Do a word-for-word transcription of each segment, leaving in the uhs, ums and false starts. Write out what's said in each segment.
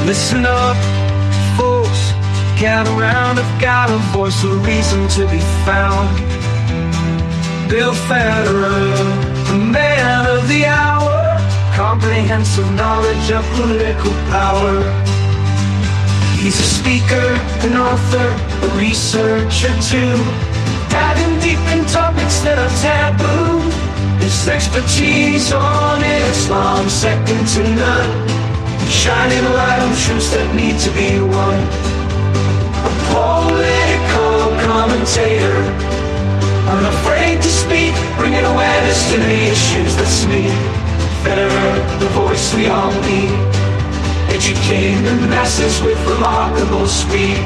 Listen up, folks, gather round. I've got a voice, a reason to be found. Bill Federer, the man of the hour, comprehensive knowledge of political power. He's a speaker, an author, a researcher too, diving deep in topics that are taboo. His expertise on Islam, second to none, shining light on truths that need to be won. A political commentator, unafraid to speak, bringing awareness to the issues that speak. Federer, the voice we all need, educating the masses with remarkable speed.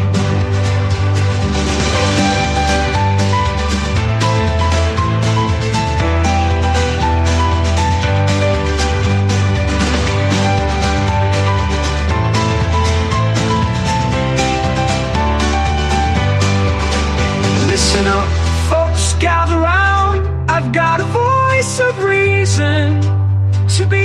Listen up, folks, gather round. I've got a voice of reason to be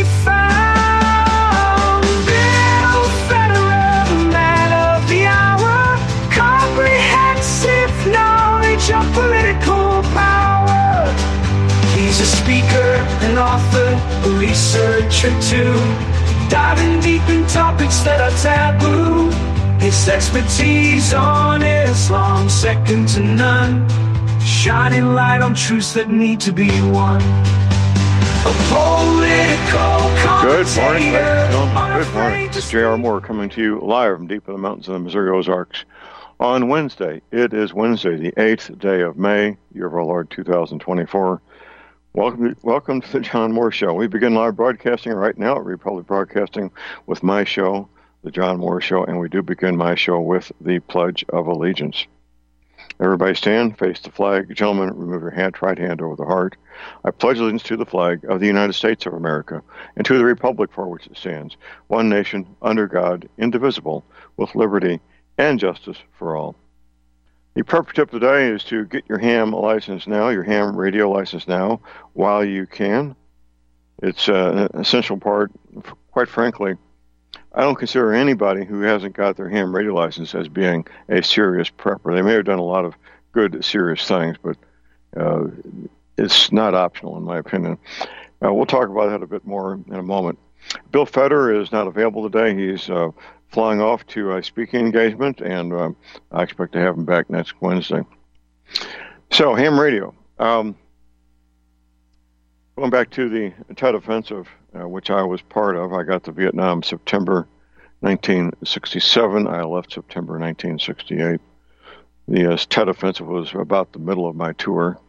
found. Bill Federer, the man of the hour, comprehensive knowledge of political power. He's a speaker, an author, a researcher too, diving deep in topics that are taboo. His expertise on Islam, second to none, shining light on truths that need to be won. A political Good morning, ladies and gentlemen. Good morning. It's J R Moore coming to you live from deep in the mountains of the Missouri Ozarks on Wednesday. It is Wednesday, the eighth day of May, year of our Lord two thousand twenty-four. Welcome, welcome to the John Moore Show. We begin live broadcasting right now at Republic Broadcasting with my show, The John Moore Show, and we do begin my show with the Pledge of Allegiance. Everybody stand, face the flag. Gentlemen, remove your hand, right hand over the heart. I pledge allegiance to the flag of the United States of America and to the republic for which it stands, one nation, under God, indivisible, with liberty and justice for all. The purpose tip today is to get your ham license now, your ham radio license now, while you can. It's uh, an essential part, quite frankly. I don't consider anybody who hasn't got their ham radio license as being a serious prepper. They may have done a lot of good, serious things, but uh, it's not optional, in my opinion. Uh, we'll talk about that a bit more in a moment. Bill Federer is not available today. He's uh, flying off to a speaking engagement, and uh, I expect to have him back next Wednesday. So, ham radio. Um, going back to the Tet Offensive, uh, which I was part of. I got to Vietnam September nineteen sixty-seven. I left September nineteen sixty-eight. The uh, Tet Offensive was about the middle of my tour.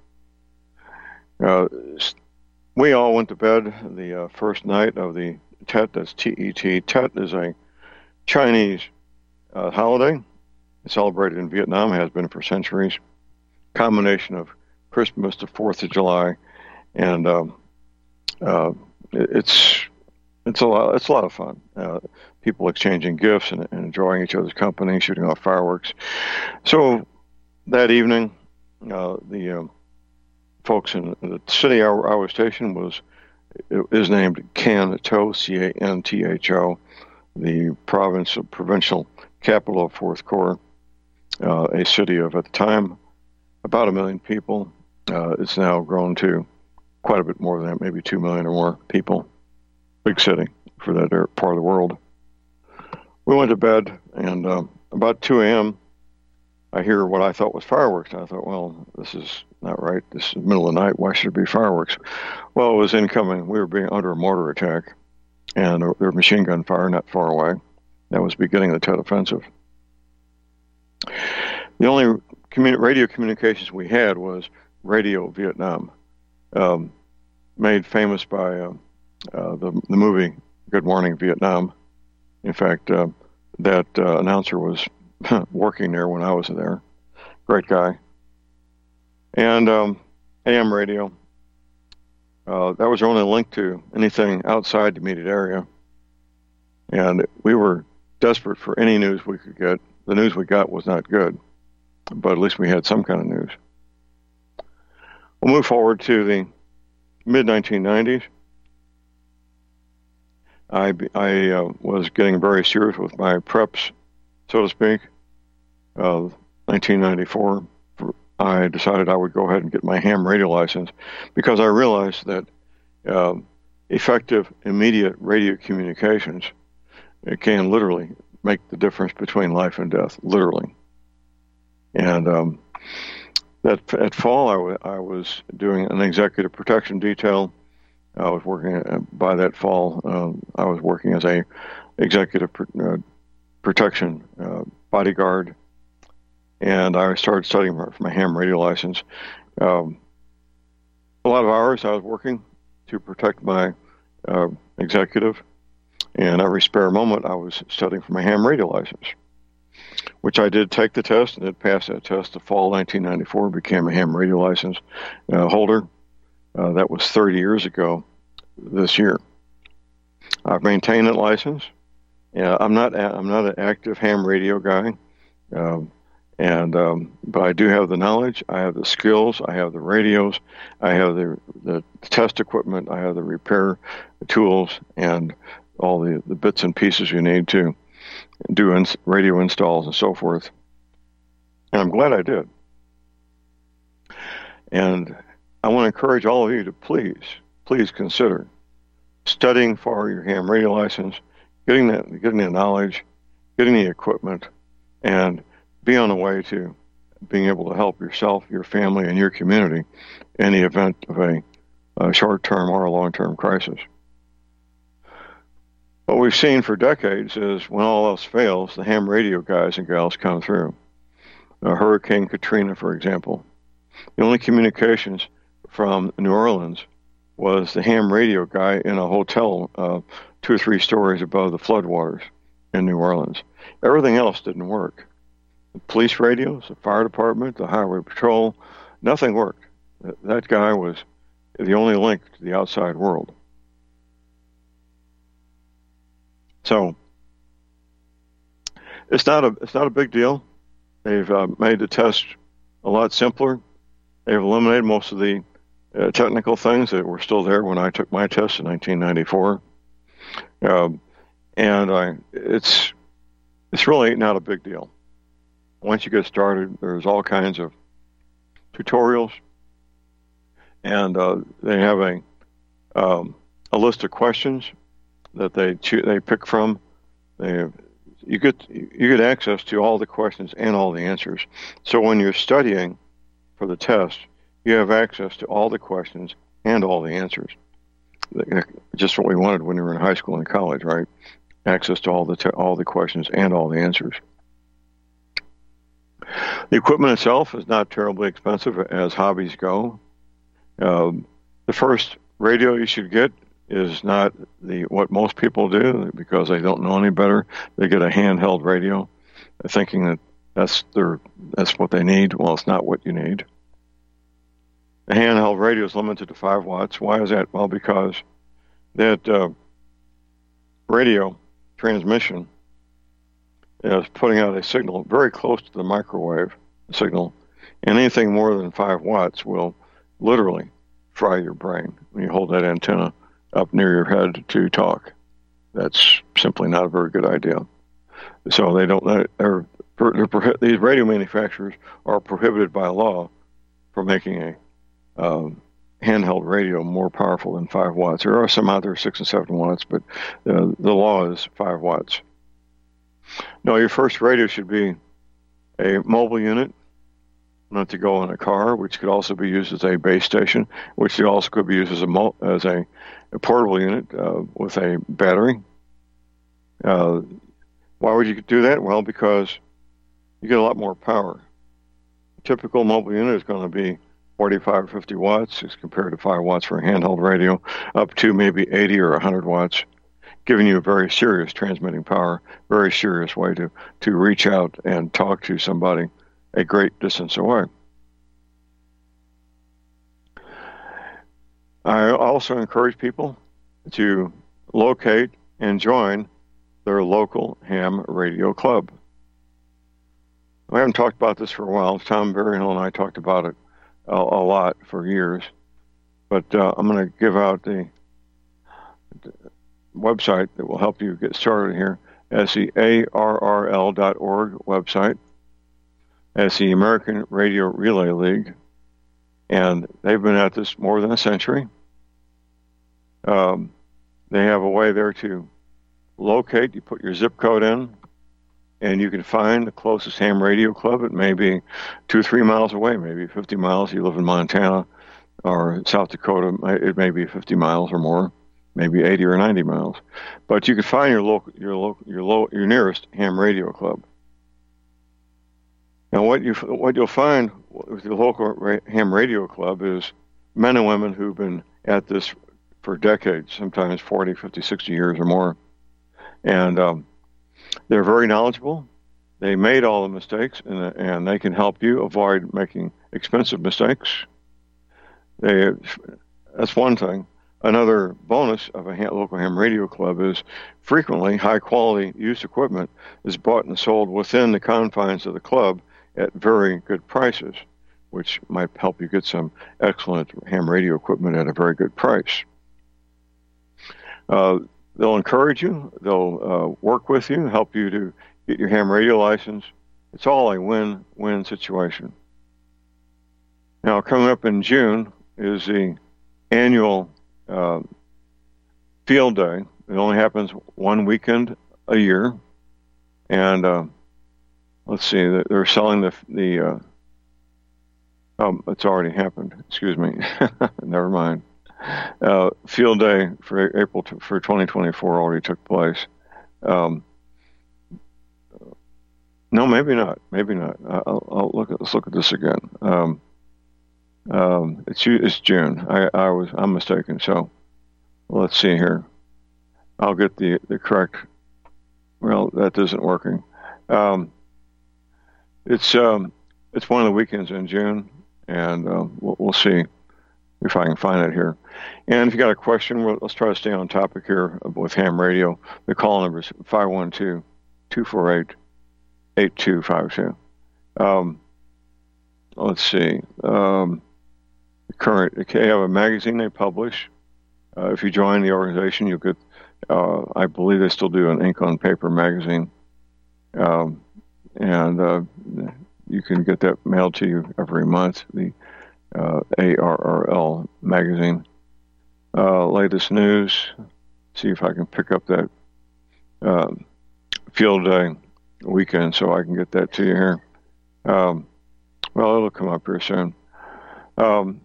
Uh, we all went to bed the uh, first night of the Tet. That's T E T. Tet is a Chinese uh, holiday. It's celebrated in Vietnam, has been for centuries. Combination of Christmas, the fourth of July, and um, uh, it's it's a lot. It's a lot of fun. Uh, people exchanging gifts and, and enjoying each other's company, shooting off fireworks. So that evening, uh, the um, folks in the city I, I was stationed was is named Can Tho, C A N T H O, the province of provincial capital of Fourth Corps, uh, a city of at the time about a million people. Uh, it's now grown to quite a bit more than that, maybe two million or more people. Big city for that part of the world. We went to bed, and uh, about two a.m., I hear what I thought was fireworks. I thought, well, this is not right. This is the middle of the night. Why should it be fireworks? Well, it was incoming. We were being under a mortar attack, and there was machine gun fire not far away. That was the beginning of the Tet Offensive. The only communi- radio communications we had was Radio Vietnam, um, made famous by uh, uh, the, the movie Good Morning Vietnam. In fact, uh, that uh, announcer was working there when I was there. Great guy. And um, A M radio. Uh, that was our only link to anything outside the immediate area. And we were desperate for any news we could get. The news we got was not good, but at least we had some kind of news. We'll move forward to the mid nineteen nineties. I, I uh, was getting very serious with my preps, so to speak. Uh, nineteen ninety-four, I decided I would go ahead and get my ham radio license because I realized that uh, effective, immediate radio communications, it can literally make the difference between life and death, literally. And um, that at fall, I, w- I was doing an executive protection detail. I was working uh, by that fall. Um, I was working as a executive pr- uh, protection uh, bodyguard, and I started studying for my ham radio license. Um, a lot of hours I was working to protect my uh, executive, and every spare moment I was studying for my ham radio license, which I did take the test and did pass that test. The fall nineteen ninety-four, became a ham radio license uh, holder. Uh, that was thirty years ago this year. I've maintained that license. Yeah, I'm not I'm not an active ham radio guy, um, and um, but I do have the knowledge. I have the skills. I have the radios. I have the the test equipment. I have the repair tools and all the, the bits and pieces you need to do ins- radio installs and so forth. And I'm glad I did. And I want to encourage all of you to please, please consider studying for your ham radio license, getting that, getting the knowledge, getting the equipment, and be on the way to being able to help yourself, your family, and your community in the event of a, a short-term or a long-term crisis. What we've seen for decades is when all else fails, the ham radio guys and gals come through. Uh, Hurricane Katrina, for example. The only communications from New Orleans was the ham radio guy in a hotel uh, two or three stories above the floodwaters in New Orleans. Everything else didn't work. The police radios, the fire department, the highway patrol, nothing worked. That guy was the only link to the outside world. So it's not a it's not a big deal. They've uh, made the test a lot simpler. They've eliminated most of the uh, technical things that were still there when I took my test in nineteen ninety-four, um, and I, it's it's really not a big deal. Once you get started, there's all kinds of tutorials, and uh, they have a um, a list of questions that they cho- they pick from. They you get you get access to all the questions and all the answers. So when you're studying for the test, you have access to all the questions and all the answers. Just what we wanted when we were in high school and college, right? Access to all the te- all the questions and all the answers. The equipment itself is not terribly expensive as hobbies go. Um, the first radio you should get is not the what most people do because they don't know any better. They get a handheld radio, thinking that that's their that's what they need. Well, it's not what you need. A handheld radio is limited to five watts. Why is that? Well, because that uh, radio transmission is putting out a signal very close to the microwave signal, and anything more than five watts will literally fry your brain when you hold that antenna up near your head to talk. That's simply not a very good idea. So they don't. They're, they're, they're, these radio manufacturers are prohibited by law from making a um, handheld radio more powerful than five watts. There are some out there six and seven watts, but uh, the law is five watts. No, your first radio should be a mobile unit, not to go in a car, which could also be used as a base station, which also could be used as a mo- as a, a portable unit uh, with a battery. Uh, why would you do that? Well, because you get a lot more power. A typical mobile unit is going to be forty-five or fifty watts as compared to five watts for a handheld radio, up to maybe eighty or one hundred watts, giving you a very serious transmitting power, very serious way to, to reach out and talk to somebody a great distance away. I also encourage people to locate and join their local ham radio club. I haven't talked about this for a while. Tom Berryhill and I talked about it a, a lot for years, but uh, I'm going to give out the website that will help you get started here. That's the A R R L dot org website. That's the American Radio Relay League. And they've been at this more than a century. Um, they have a way there to locate. You put your zip code in, and you can find the closest ham radio club. It may be two or three miles away, maybe fifty miles. You live in Montana or South Dakota, it may be fifty miles or more, maybe eighty or ninety miles. But you can find your local, your local, your low, your nearest ham radio club. Now, what you what you'll find with the local ra- ham radio club is men and women who've been at this for decades, sometimes forty, fifty, sixty years or more. And um, they're very knowledgeable. They made all the mistakes, and, and they can help you avoid making expensive mistakes. They, that's one thing. Another bonus of a ham, local ham radio club is frequently high-quality used equipment is bought and sold within the confines of the club at very good prices, which might help you get some excellent ham radio equipment at a very good price. Uh, they'll encourage you. They'll uh, work with you, help you to get your ham radio license. It's all a win-win situation. Now, coming up in June is the annual uh, field day. It only happens one weekend a year. And uh, let's see, they're selling the, the uh, oh, it's already happened. Excuse me. Never mind. Uh, field day for April to, for twenty twenty-four already took place. Um, no, maybe not. Maybe not. I'll, I'll look at let's look at this again. Um, um, it's it's June. I, I was I'm mistaken. So let's see here. I'll get the the correct. Well, that isn't working. Um, it's um, it's one of the weekends in June, and uh, we'll, we'll see if I can find it here. And if you got a question, well, let's try to stay on topic here with ham radio. The call number is five one two, two four eight, eight two five two. Um, let's see. Um, the current, they have a magazine they publish. Uh, if you join the organization, you'll get, uh, I believe they still do an ink on paper magazine. Um, and uh, you can get that mailed to you every month. The Uh, A R R L magazine. Uh, latest news. See if I can pick up that uh, field day weekend so I can get that to you here. Um, well, it'll come up here soon. Um,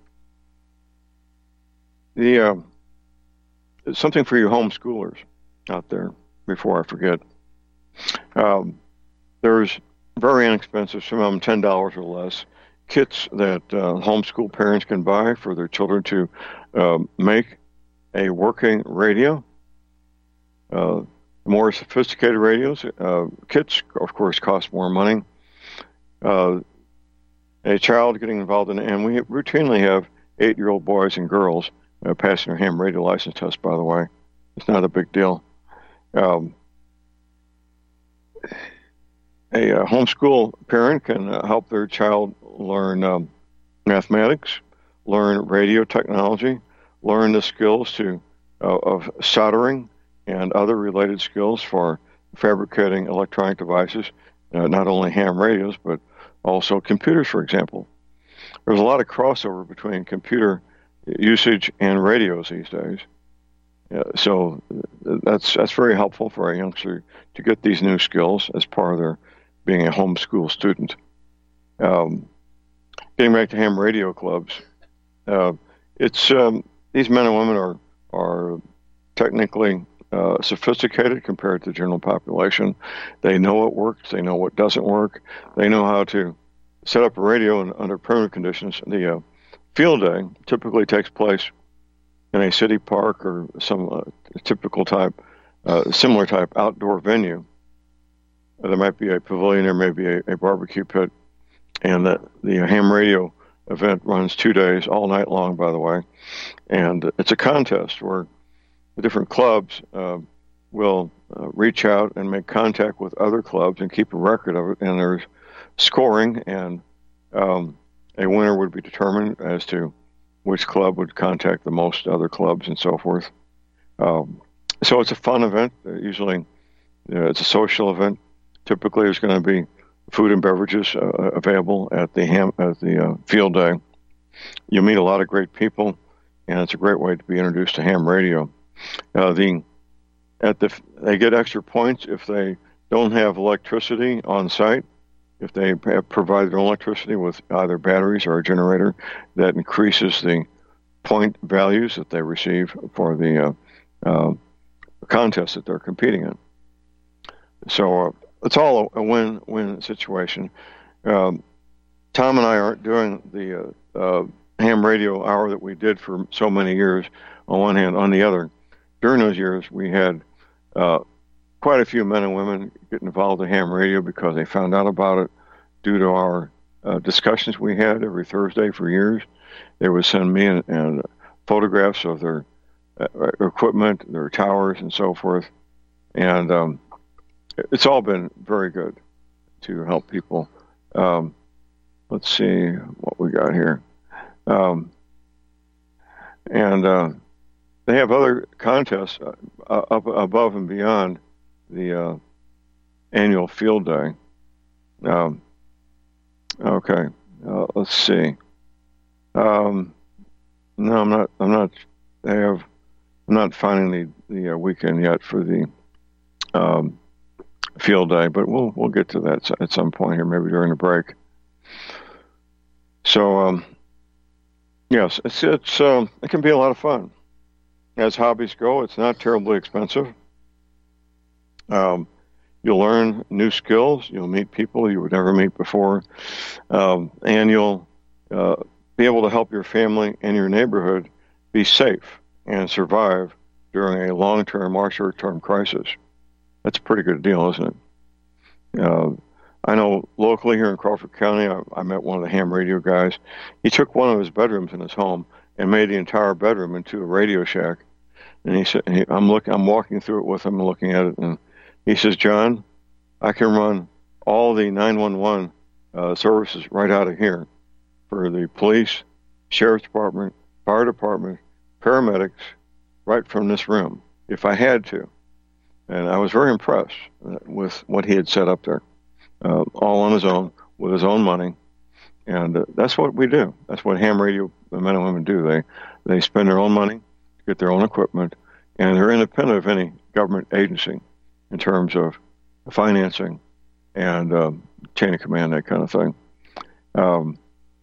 the uh, something for you homeschoolers out there before I forget. Um, there's very inexpensive, some of them ten dollars or less, kits that uh, homeschool parents can buy for their children to uh, make a working radio. Uh, more sophisticated radios, uh, kits, of course, cost more money. Uh, a child getting involved in, and we routinely have eight-year-old boys and girls uh, passing their ham radio license test, by the way. It's not a big deal. Um, a uh, homeschool parent can uh, help their child learn um, mathematics, learn radio technology, learn the skills to uh, of soldering and other related skills for fabricating electronic devices, uh, not only ham radios, but also computers, for example. There's a lot of crossover between computer usage and radios these days. Uh, so that's that's very helpful for a youngster to get these new skills as part of their being a homeschool student. Um, getting back to ham radio clubs, uh, it's um, these men and women are are technically uh, sophisticated compared to the general population. They know what works. They know what doesn't work. They know how to set up a radio in, under primitive conditions. The uh, field day typically takes place in a city park or some uh, typical type, uh, similar type outdoor venue. Uh, there might be a pavilion, there may be a, a barbecue pit, and the, the ham radio event runs two days, all night long, by the way. And it's a contest where the different clubs uh, will uh, reach out and make contact with other clubs and keep a record of it. And there's scoring, and um, a winner would be determined as to which club would contact the most other clubs and so forth. Um, so it's a fun event. Uh, usually, uh, it's a social event. Typically, there's going to be food and beverages uh, available at the ham at the uh, field day. You'll meet a lot of great people, and it's a great way to be introduced to ham radio. Uh, the at the they get extra points if they don't have electricity on site. If they have provided their own electricity with either batteries or a generator, that increases the point values that they receive for the uh, uh, contest that they're competing in. So uh, it's all a win-win situation. Um, Tom and I aren't doing the uh, uh, ham radio hour that we did for so many years on one hand. On the other, during those years, we had uh, quite a few men and women get involved in ham radio because they found out about it due to our uh, discussions we had every Thursday for years. They would send me and, and photographs of their uh, equipment, their towers, and so forth. And um, it's all been very good to help people. Um, let's see what we got here. Um, and uh, they have other contests uh, up above and beyond the uh, annual field day. Um, okay, uh, let's see. Um, no, I'm not. I'm not. I have. I'm not finding the the uh, weekend yet for the um, field day, but we'll we'll get to that at some point here, maybe during the break. So, um, yes, it's it's um, it can be a lot of fun. As hobbies go, it's not terribly expensive. Um, you'll learn new skills. You'll meet people you would never meet before, um, and you'll uh, be able to help your family and your neighborhood be safe and survive during a long-term or short-term crisis. That's a pretty good deal, isn't it? Uh, I know locally here in Crawford County, I, I met one of the ham radio guys. He took one of his bedrooms in his home and made the entire bedroom into a radio shack. And he said, he, "I'm looking, I'm walking through it with him, and looking at it, and he says, John, I can run all the nine one one uh, services right out of here for the police, sheriff's department, fire department, paramedics, right from this room, if I had to." And I was very impressed with what he had set up there, uh, all on his own, with his own money. And uh, that's what we do. That's what ham radio men and women do. They they spend their own money, get their own equipment, and they're independent of any government agency in terms of financing and uh, chain of command, that kind of thing. Um,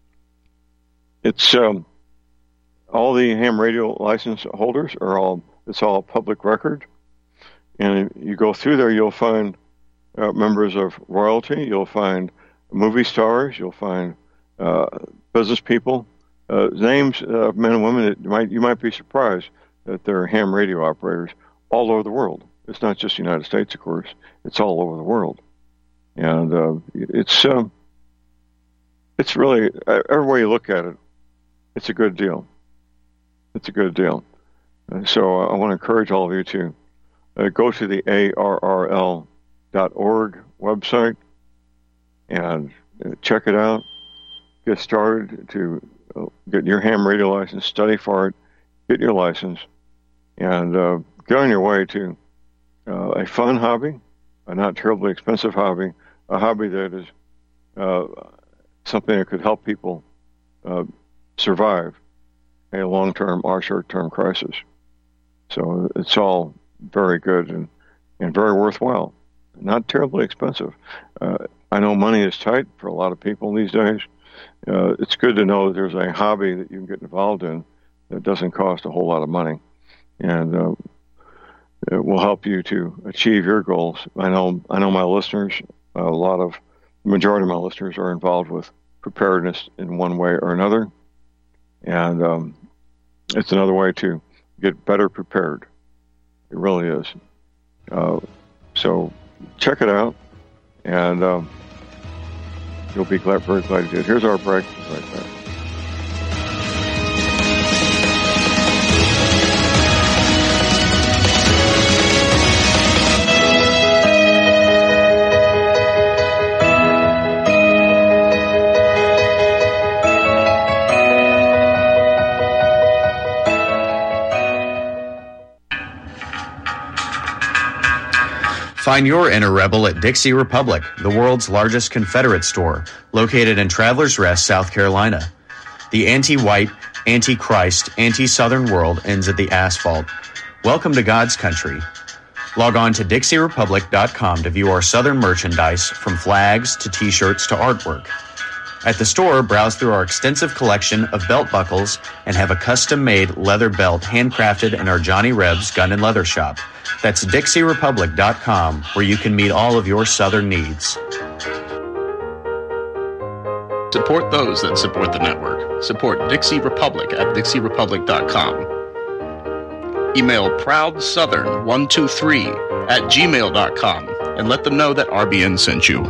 it's um, all the ham radio license holders are all, it's all public record. And you go through there, you'll find uh, members of royalty, you'll find movie stars, you'll find uh, business people, uh, names of men and women that you might, you might be surprised that they're ham radio operators all over the world. It's not just the United States, of course. It's all over the world. And uh, it's um, it's really, every way you look at it, it's a good deal. It's a good deal. Uh, so I want to encourage all of you to uh, go to the A R R L dot org website and uh, check it out. Get started to uh, get your ham radio license, study for it, get your license, and uh, get on your way to uh, a fun hobby, a not terribly expensive hobby, a hobby that is uh, something that could help people uh, survive a long-term or short-term crisis. So it's all very good and, and very worthwhile. Not terribly expensive. Uh, I know money is tight for a lot of people these days. Uh, it's good to know that there's a hobby that you can get involved in that doesn't cost a whole lot of money, and uh, it will help you to achieve your goals. I know, I know my listeners, a lot of, the majority of my listeners are involved with preparedness in one way or another, and um, it's another way to get better prepared. It really is. Uh, so check it out, and um, you'll be glad, very glad you did. Here's our break. Right back. Find your inner rebel at Dixie Republic, the world's largest Confederate store, located in Travelers Rest, South Carolina. The anti-white, anti-Christ, anti-Southern world ends at the asphalt. Welcome to God's country. Log on to Dixie Republic dot com to view our Southern merchandise, from flags to t-shirts to artwork. At the store, browse through our extensive collection of belt buckles and have a custom-made leather belt handcrafted in our Johnny Rebs Gun and Leather Shop. That's Dixie Republic dot com, where you can meet all of your Southern needs. Support those that support the network. Support Dixie Republic at Dixie Republic dot com. Email proud southern one two three at gmail dot com and let them know that R B N sent you.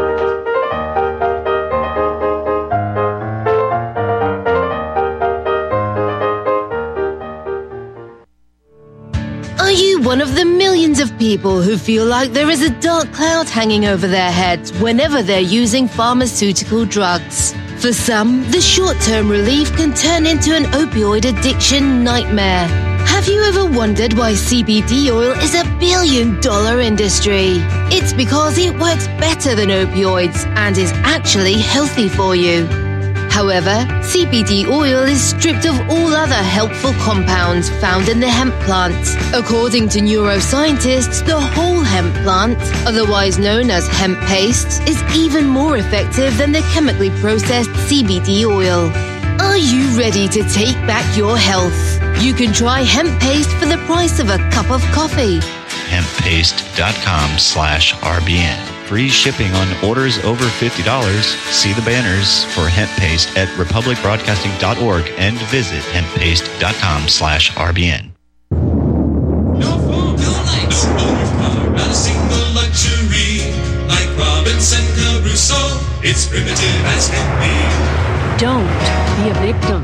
Are you one of the millions of people who feel like there is a dark cloud hanging over their heads whenever they're using pharmaceutical drugs? For some, the short-term relief can turn into an opioid addiction nightmare. Have you ever wondered why C B D oil is a billion-dollar industry? It's because it works better than opioids and is actually healthy for you. However, C B D oil is stripped of all other helpful compounds found in the hemp plant. According to neuroscientists, the whole hemp plant, otherwise known as hemp paste, is even more effective than the chemically processed C B D oil. Are you ready to take back your health? You can try hemp paste for the price of a cup of coffee. hemp paste dot com slash R B N. Free shipping on orders over fifty dollars. See the banners for hemp paste at republic broadcasting dot org and visit hemp paste dot com slash R B N. No phone, no lights, no motor car, not a single luxury. Like Robinson Crusoe, it's primitive as can be. Don't be a victim.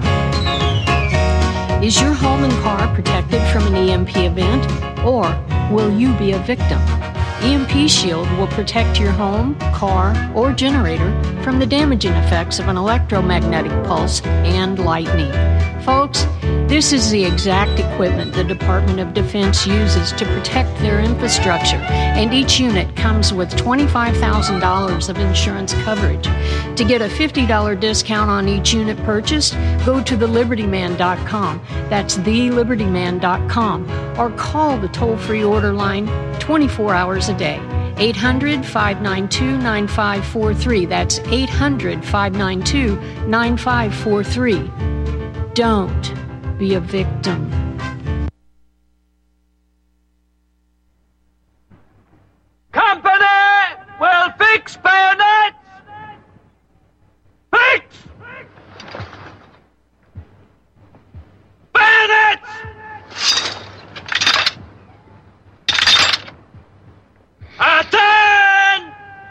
Is your home and car protected from an E M P event, or will you be a victim? E M P Shield will protect your home, car, or generator from the damaging effects of an electromagnetic pulse and lightning. Folks, this is the exact equipment the Department of Defense uses to protect their infrastructure, and each unit comes with twenty-five thousand dollars of insurance coverage. To get a fifty dollars discount on each unit purchased, go to the liberty man dot com. That's the liberty man dot com, or call the toll-free order line twenty-four hours a day. eight hundred, five nine two, nine five four three. That's eight hundred, five nine two, nine five four three. Don't be a victim. Company will fix bayonets! Fix! Bayonets! Attention!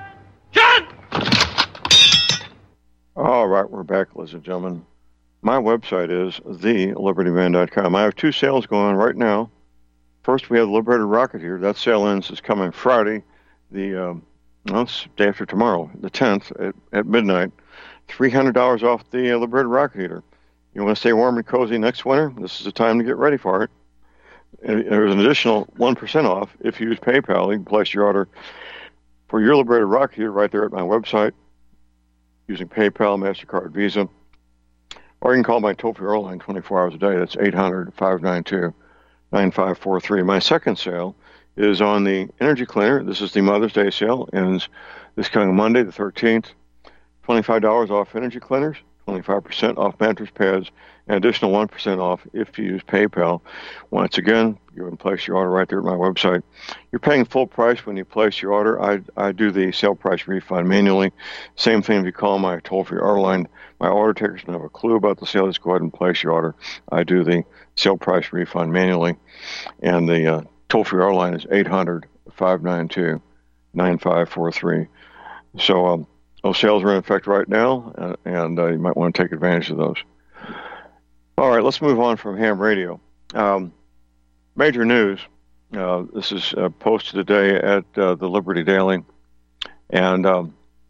All right, we're back, ladies and gentlemen. My website is the liberty man dot com. I have two sales going on right now. First, we have the Liberated Rocket here. That sale ends is coming Friday, the um, well, it's day after tomorrow, the tenth at, at midnight. three hundred dollars off the uh, Liberated Rocket heater. You want to stay warm and cozy next winter? This is the time to get ready for it. And there's an additional one percent off if you use PayPal. You can place your order for your Liberated Rocket heater right there at my website using PayPal, MasterCard, Visa. Or you can call my toll-free order line twenty-four hours a day. That's eight hundred, five nine two, nine five four three. My second sale is on the energy cleaner. This is the Mother's Day sale. Ends this coming Monday, the thirteenth. twenty-five dollars off energy cleaners, twenty-five percent off mattress pads, and additional one percent off if you use PayPal. Once again, you can place your order right there at my website. You're paying full price when you place your order. I, I do the sale price refund manually. Same thing if you call my toll-free order line. My order takers don't have a clue about the sale. Just go ahead and place your order. I do the sale price refund manually. And the uh, toll-free order line is eight hundred, five nine two, nine five four three. So um, those sales are in effect right now, uh, and uh, you might want to take advantage of those. All right, let's move on from ham radio. Um, major news. Uh, this is uh, posted today at uh, the Liberty Daily, and um,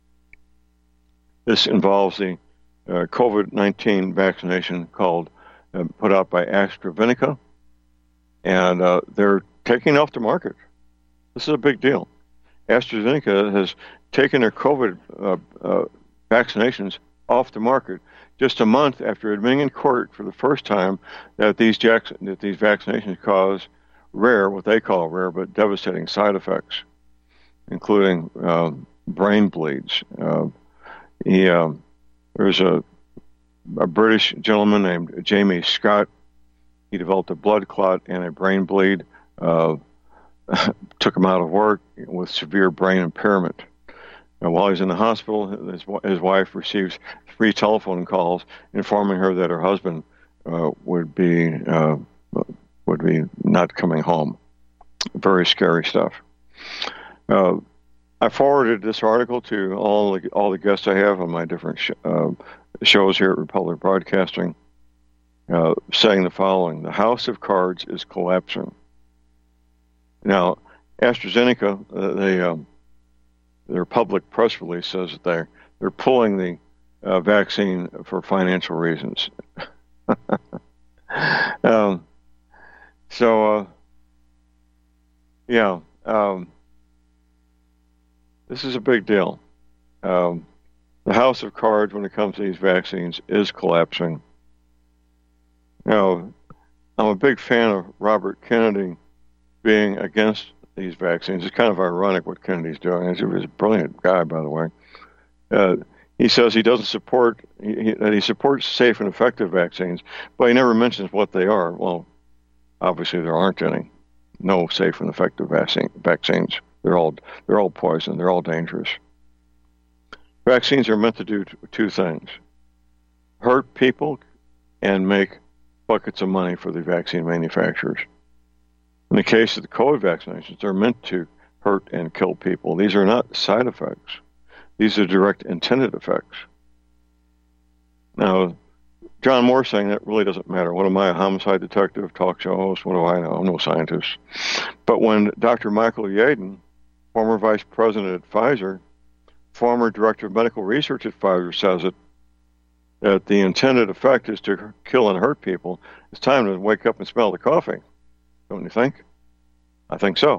this involves the uh, COVID nineteen vaccination called uh, put out by AstraZeneca, and uh, they're taking off the market. This is a big deal. AstraZeneca has taken their COVID uh, uh, vaccinations off the market just a month after admitting in court for the first time that these Jackson, that these vaccinations cause rare, what they call rare, but devastating side effects, including uh, brain bleeds. Uh, he, uh, there's a, a British gentleman named Jamie Scott. He developed a blood clot and a brain bleed, uh, took him out of work with severe brain impairment. And while he's in the hospital, his, his wife receives three telephone calls informing her that her husband uh, would be uh, would be not coming home. Very scary stuff. Uh, I forwarded this article to all the, all the guests I have on my different sh- uh, shows here at Republic Broadcasting, uh, saying the following: the house of cards is collapsing. Now, AstraZeneca, uh, they, um, their public press release says that they're, they're pulling the uh, vaccine for financial reasons. um, so, uh, yeah, um, this is a big deal. Um, the house of cards, when it comes to these vaccines, is collapsing. Now, I'm a big fan of Robert Kennedy being against these vaccines. It's kind of ironic what Kennedy's doing. He was a brilliant guy, by the way. Uh, he says he doesn't support, he, that he supports safe and effective vaccines, but he never mentions what they are. Well, obviously there aren't any. No safe and effective vaccine, vaccines. They're all, they're all poison. They're all dangerous. Vaccines are meant to do t- two things: hurt people and make buckets of money for the vaccine manufacturers. In the case of the COVID vaccinations, they're meant to hurt and kill people. These are not side effects. These are direct intended effects. Now, John Moore saying that really doesn't matter. What am I, a homicide detective, talk show host? What do I know? I'm no scientist. But when Doctor Michael Yeadon, former vice president at Pfizer, former director of medical research at Pfizer, says it, that the intended effect is to kill and hurt people, it's time to wake up and smell the coffee. Don't you think? I think so.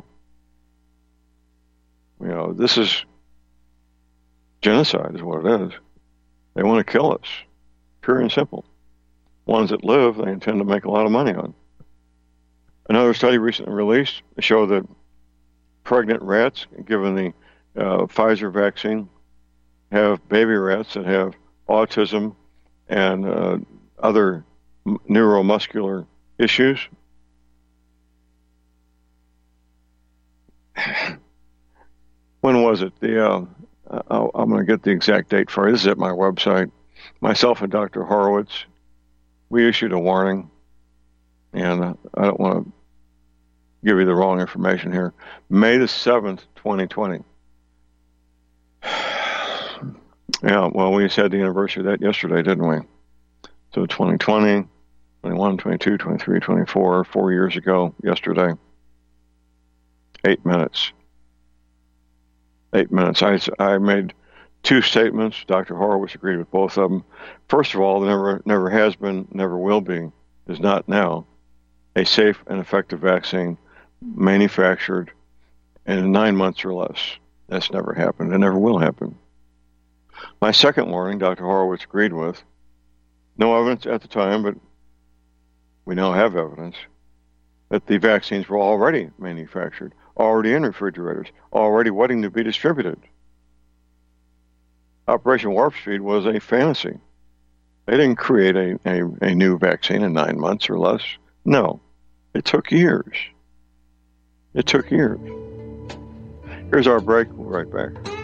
You know, this is genocide is what it is. They want to kill us. Pure and simple. Ones that live, they intend to make a lot of money on. Another study recently released showed that pregnant rats, given the uh, Pfizer vaccine, have baby rats that have autism and uh, other m- neuromuscular issues. When was it? The uh, I'll, I'm going to get the exact date for it. This is at my website. Myself and Doctor Horowitz, we issued a warning, and uh, I don't want to give you the wrong information here. May the seventh, twenty twenty. Yeah, well, we just had the anniversary of that yesterday, didn't we? So twenty twenty, twenty-one, twenty-two, twenty-three, twenty-four, four years ago, yesterday. Eight minutes. Eight minutes. I, I made two statements. Doctor Horowitz agreed with both of them. First of all, there never, never has been, never will be, is not now, a safe and effective vaccine manufactured in nine months or less. That's never happened. It never will happen. My second warning, Doctor Horowitz agreed with. No evidence at the time, but we now have evidence that the vaccines were already manufactured, already in refrigerators, already waiting to be distributed. Operation Warp Speed was a fantasy. They didn't create a, a, a new vaccine in nine months or less. No, it took years. It took years. Here's our break. We'll be right back.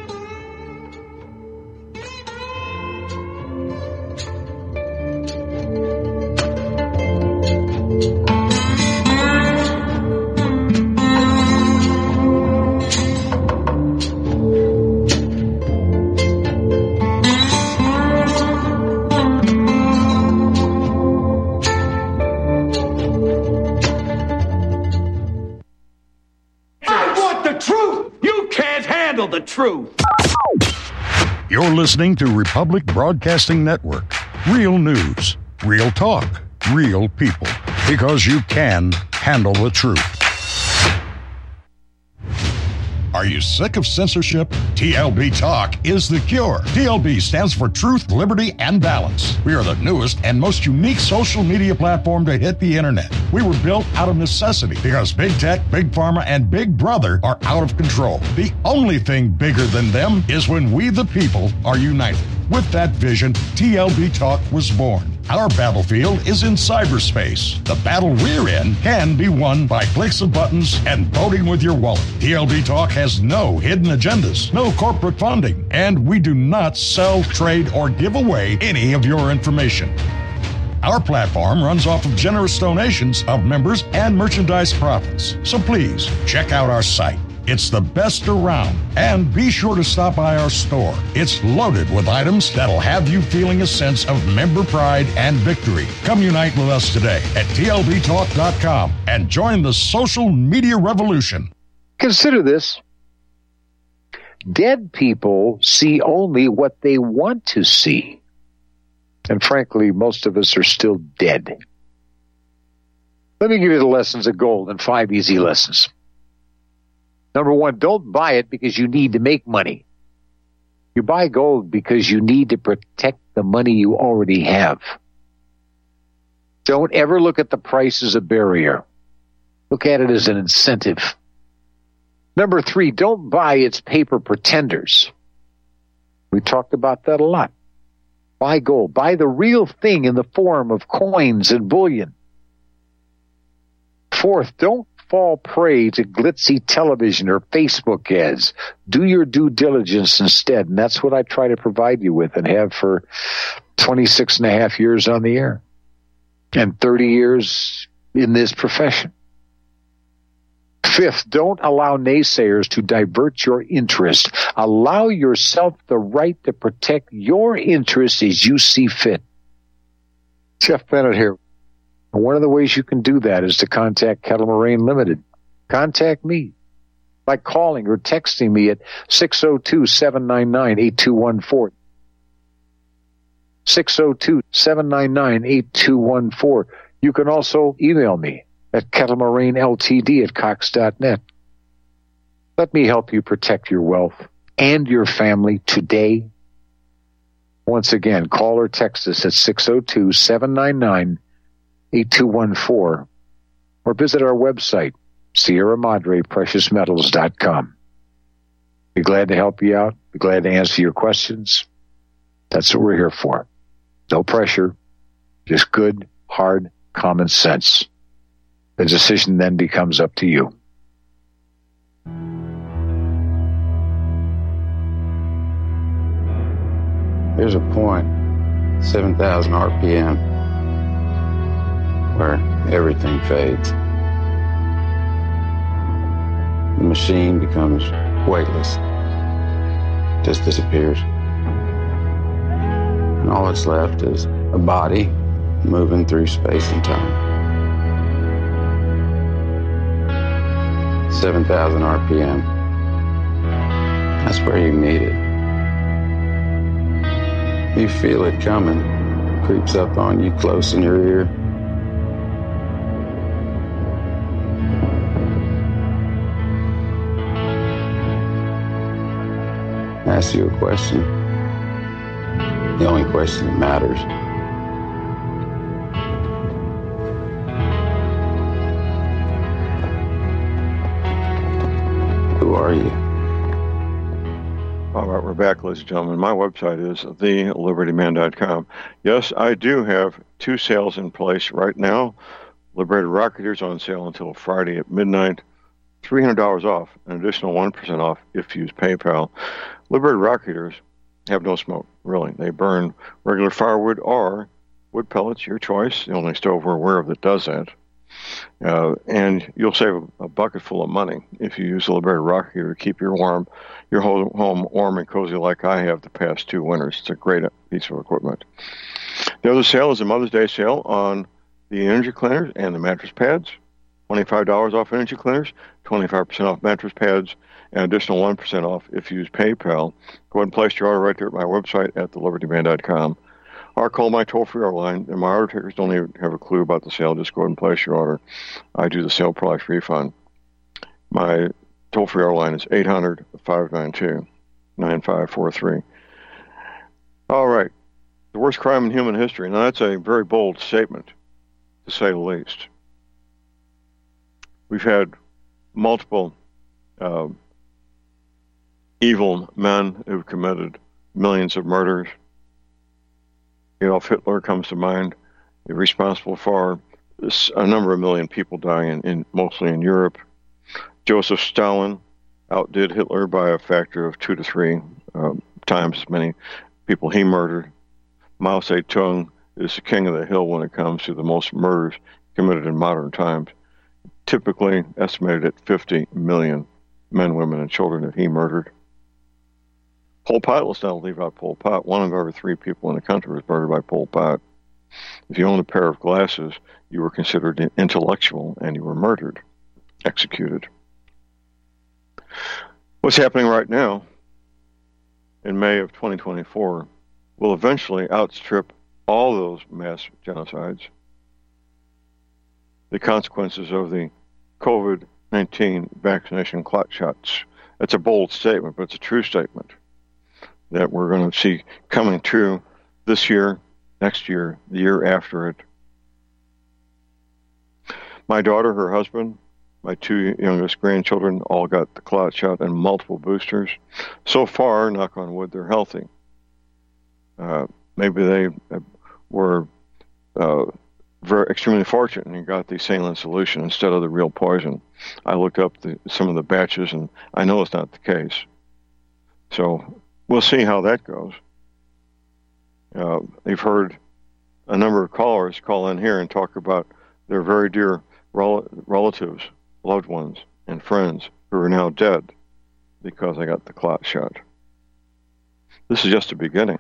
The truth. You're listening to Republic Broadcasting Network. Real news, real talk, real people. Because you can handle the truth. Are you sick of censorship? T L B Talk is the cure. T L B stands for Truth, Liberty, and Balance. We are the newest and most unique social media platform to hit the internet. We were built out of necessity because big tech, big pharma, and big brother are out of control. The only thing bigger than them is when we, the people, are united. With that vision, T L B Talk was born. Our battlefield is in cyberspace. The battle we're in can be won by clicks of buttons and voting with your wallet. T L B Talk has no hidden agendas, no corporate funding, and we do not sell, trade, or give away any of your information. Our platform runs off of generous donations of members and merchandise profits. So please, check out our site. It's the best around. And be sure to stop by our store. It's loaded with items that'll have you feeling a sense of member pride and victory. Come unite with us today at T L B talk dot com and join the social media revolution. Consider this. Dead people see only what they want to see. And frankly, most of us are still dead. Let me give you the lessons of gold in five easy lessons. Number one, don't buy it because you need to make money. You buy gold because you need to protect the money you already have. Don't ever look at the price as a barrier. Look at it as an incentive. Number three, don't buy its paper pretenders. We talked about that a lot. Buy gold. Buy the real thing in the form of coins and bullion. Fourth, don't fall prey to glitzy television or Facebook ads. Do your due diligence instead, and that's what I try to provide you with and have for twenty-six and a half years on the air and thirty years in this profession. Fifth, don't allow naysayers to divert your interest. Allow yourself the right to protect your interests as you see fit. Jeff Bennett here. One of the ways you can do that is to contact Kettle Moraine Limited. Contact me by calling or texting me at six oh two, seven nine nine, eight two one four. six oh two, seven nine nine, eight two one four. You can also email me at Kettle Moraine L T D at cox dot net. Let me help you protect your wealth and your family today. Once again, call or text us at six oh two, seven nine nine, eight two one four or visit our website, Sierra Madre Precious Metals dot com. Be glad to help you out. Be glad to answer your questions. That's what we're here for. No pressure, just good, hard, common sense. The decision then becomes up to you. There's a point, seven thousand R P M, where everything fades. The machine becomes weightless, just disappears. And all that's left is a body moving through space and time. seven thousand R P M. That's where you meet it. You feel it coming, creeps up on you close in your ear. Ask you a question, the only question that matters. Who are you? All right, we're back, ladies and gentlemen. My website is the liberty man dot com. Yes, I do have two sales in place right now. Liberated Rocketeers on sale until Friday at midnight. three hundred dollars off, an additional one percent off if you use PayPal. Liberated Rocketeers have no smoke, really. They burn regular firewood or wood pellets, your choice. The only stove we're aware of that does that. Uh, and you'll save a, a bucket full of money if you use the Liberated Rocketeer to keep your warm, your whole home warm and cozy like I have the past two winters. It's a great piece of equipment. The other sale is a Mother's Day sale on the energy cleaners and the mattress pads. twenty-five dollars off energy cleaners, twenty-five percent off mattress pads, and additional one percent off if you use PayPal. Go ahead and place your order right there at my website at the liberty man dot com. Or call my toll-free line, and my order takers don't even have a clue about the sale. Just go ahead and place your order. I do the sale price refund. My toll-free our line is eight hundred, five nine two, nine five four three. All right. The worst crime in human history. Now, that's a very bold statement, to say the least. We've had multiple uh, evil men who've committed millions of murders. Adolf Hitler comes to mind, responsible for a number of million people dying, in, in mostly in Europe. Joseph Stalin outdid Hitler by a factor of two to three uh, times as many people he murdered. Mao Zedong is the king of the hill when it comes to the most murders committed in modern times, typically estimated at fifty million men, women, and children that he murdered. Pol Pot, let's not leave out Pol Pot. One of every three people in the country was murdered by Pol Pot. If you owned a pair of glasses, you were considered intellectual and you were murdered, executed. What's happening right now in May of twenty twenty-four will eventually outstrip all those mass genocides. The consequences of the COVID nineteen vaccination clot shots. That's a bold statement, but it's a true statement that we're going to see coming true this year, next year, the year after it. My daughter, her husband, my two youngest grandchildren all got the clot shot and multiple boosters. So far, knock on wood, they're healthy. Uh, maybe they were uh, very extremely fortunate and got the saline solution instead of the real poison. I looked up the, some of the batches, and I know it's not the case. So we'll see how that goes. Uh, they've heard a number of callers call in here and talk about their very dear rel- relatives, loved ones, and friends who are now dead because they got the clot shot. This is just the beginning.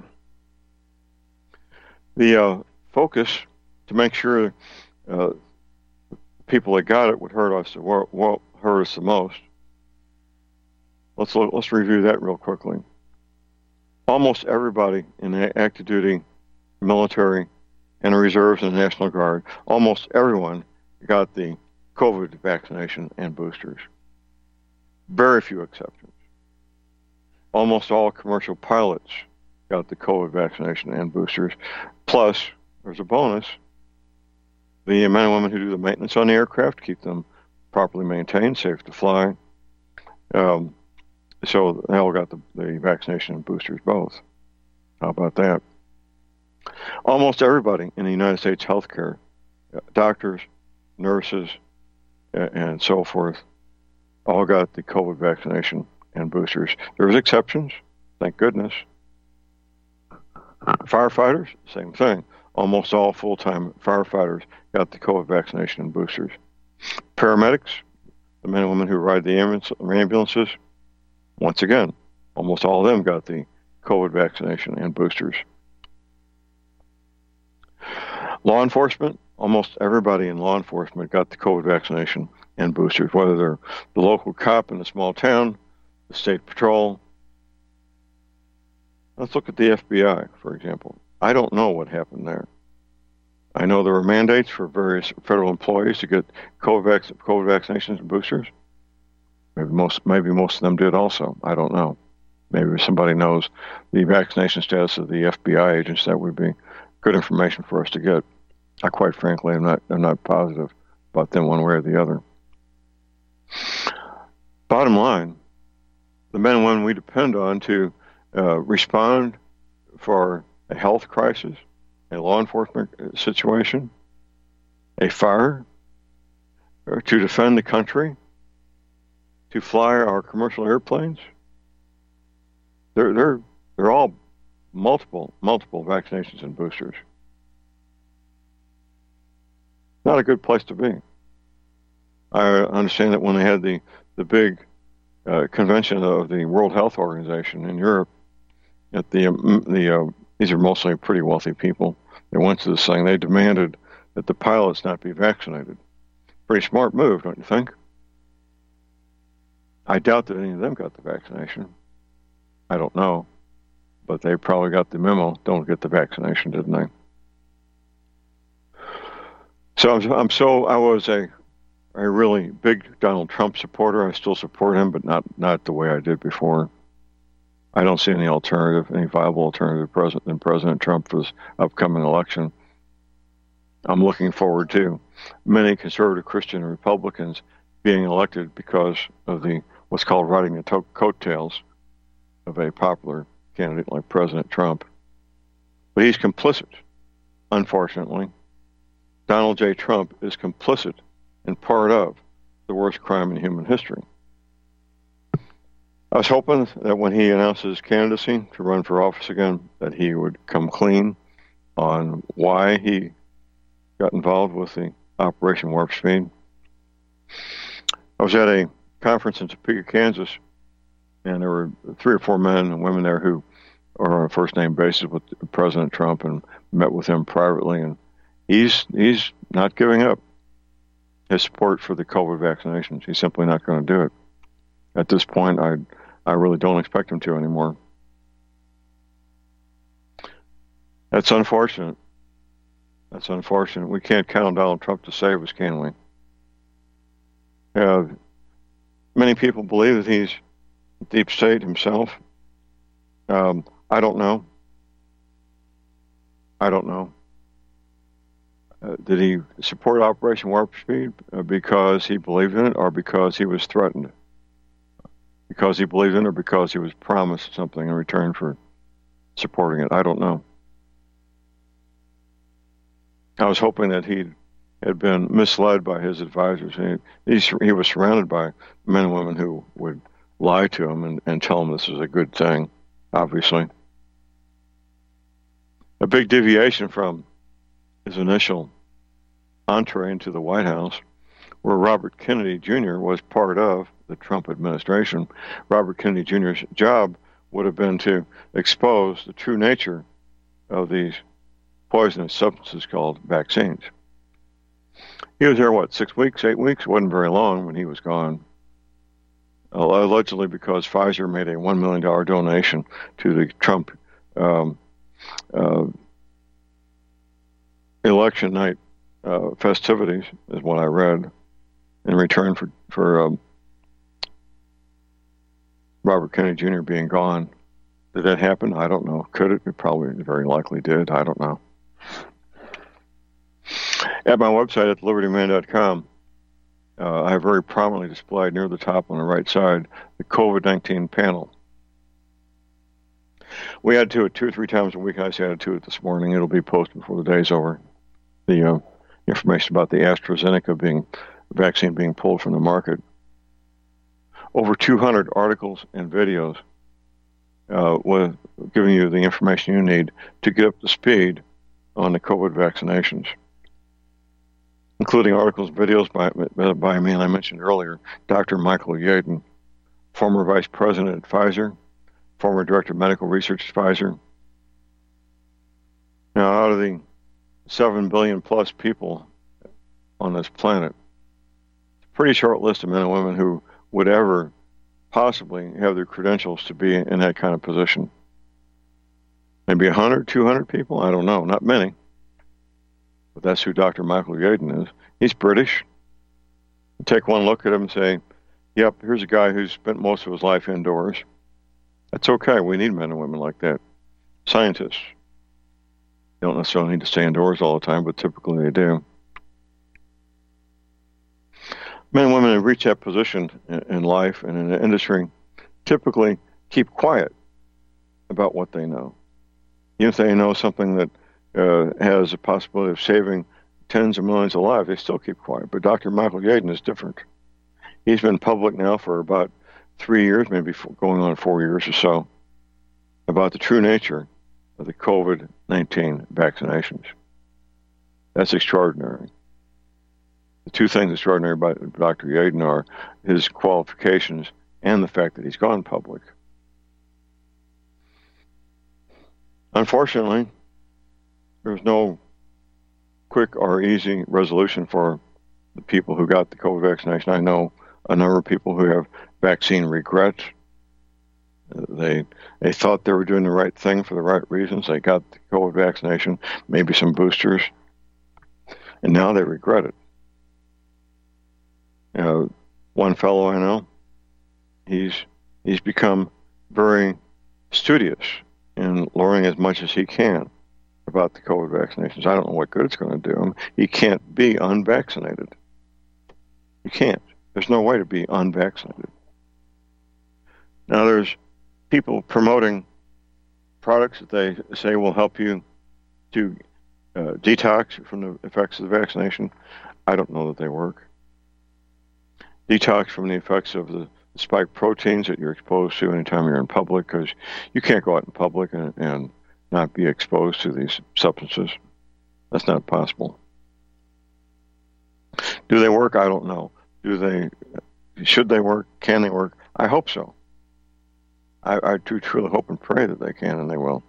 The uh, focus to make sure uh, people that got it would hurt us, well, hurt us the most. Let's look, let's review that real quickly. Almost everybody in the active duty military and the reserves and the National Guard, almost everyone got the COVID vaccination and boosters. Very few exceptions. Almost all commercial pilots got the COVID vaccination and boosters. Plus, there's a bonus. The men and women who do the maintenance on the aircraft, keep them properly maintained, safe to fly. Um, so they all got the, the vaccination and boosters both. How about that? Almost everybody in the United States healthcare, doctors, nurses, and so forth, all got the COVID vaccination and boosters. There was exceptions, thank goodness. Firefighters, same thing. Almost all full-time firefighters got the COVID vaccination and boosters. Paramedics, the men and women who ride the ambulances, once again, almost all of them got the COVID vaccination and boosters. Law enforcement, almost everybody in law enforcement got the COVID vaccination and boosters, whether they're the local cop in a small town, the state patrol. Let's look at the F B I, for example. I don't know what happened there. I know there were mandates for various federal employees to get COVID, vac- COVID vaccinations and boosters. Maybe most, maybe most of them did also. I don't know. Maybe somebody knows the vaccination status of the F B I agents. That would be good information for us to get. I quite frankly am not, I'm not positive about them one way or the other. Bottom line, the men and women we depend on to uh, respond for a health crisis, a law enforcement situation, a fire, or to defend the country, to fly our commercial airplanes, they're, they're, they're all multiple, multiple vaccinations and boosters. Not a good place to be. I understand that when they had the, the big uh, convention of the World Health Organization in Europe, at the, um, the uh, these are mostly pretty wealthy people. They went to this thing. They demanded that the pilots not be vaccinated. Pretty smart move, don't you think? I doubt that any of them got the vaccination. I don't know. But they probably got the memo. Don't get the vaccination, didn't they? So I'm, I'm so, I was a, a really big Donald Trump supporter. I still support him, but not, not the way I did before. I don't see any alternative, any viable alternative president than President Trump for this upcoming election. I'm looking forward to many conservative Christian Republicans being elected because of the what's called riding the to- coattails of a popular candidate like President Trump. But he's complicit, unfortunately. Donald J. Trump is complicit in part of the worst crime in human history. I was hoping that when he announced his candidacy to run for office again, that he would come clean on why he got involved with the Operation Warp Speed. I was at a conference in Topeka, Kansas, and there were three or four men and women there who are on a first-name basis with President Trump and met with him privately, and he's he's not giving up his support for the COVID vaccinations. He's simply not going to do it. At this point, I I really don't expect him to anymore. That's unfortunate. That's unfortunate. We can't count on Donald Trump to save us, can we? Uh, many people believe that he's deep state himself. Um, I don't know. I don't know. Uh, did he support Operation Warp Speed uh, because he believed in it, or because he was threatened? Because he believed in it, or because he was promised something in return for supporting it? I don't know. I was hoping that he had been misled by his advisors. He, he, he was surrounded by men and women who would lie to him and, and tell him this is a good thing, obviously. A big deviation from his initial entree into the White House, where Robert Kennedy Junior was part of the Trump administration. Robert Kennedy Junior's job would have been to expose the true nature of these poisonous substances called vaccines. He was there, what, six weeks, eight weeks? It wasn't very long when he was gone. Allegedly because Pfizer made a one million dollars donation to the Trump um, uh, election night uh, festivities, is what I read, in return for, for um, Robert Kennedy Junior being gone. Did that happen? I don't know. Could it? It probably very likely did. I don't know. At my website at liberty man dot com, uh, I have very prominently displayed near the top on the right side the COVID nineteen panel. We add to it two or three times a week. I added to it this morning. It'll be posted before the day's over. The uh, information about the AstraZeneca being vaccine being pulled from the market. Over two hundred articles and videos uh, with giving you the information you need to get up to speed on the COVID vaccinations, including articles and videos by, by a man I mentioned earlier, Doctor Michael Yeadon, former vice president at Pfizer, former director of medical research at Pfizer. Now, out of the seven billion plus people on this planet, it's a pretty short list of men and women who would ever possibly have their credentials to be in that kind of position. Maybe one hundred, two hundred people? I don't know. Not many. But that's who Doctor Michael Yeadon is. He's British. You take one look at him and say, yep, here's a guy who's spent most of his life indoors. That's okay. We need men and women like that. Scientists. They don't necessarily need to stay indoors all the time, but typically they do. Men and women who reach that position in life and in the industry typically keep quiet about what they know. Even if they know something that uh, has a possibility of saving tens of millions of lives, they still keep quiet. But Doctor Michael Yeadon is different. He's been public now for about three years, maybe going on four years or so, about the true nature of the COVID nineteen vaccinations. That's extraordinary. The two things extraordinary about Doctor Yeadon are his qualifications and the fact that he's gone public. Unfortunately, there's no quick or easy resolution for the people who got the COVID vaccination. I know a number of people who have vaccine regret. They they thought they were doing the right thing for the right reasons. They got the COVID vaccination, maybe some boosters, and now they regret it. Uh, one fellow I know, he's he's become very studious in learning as much as he can about the COVID vaccinations. I don't know what good it's going to do him. He can't be unvaccinated. You can't. There's no way to be unvaccinated. Now, there's people promoting products that they say will help you to uh, detox from the effects of the vaccination. I don't know that they work. Detox from the effects of the spike proteins that you're exposed to anytime you're in public, because you can't go out in public and, and not be exposed to these substances. That's not possible. Do they work? I don't know. Do they? Should they work? Can they work? I hope so. I, I do truly hope and pray that they can and they will.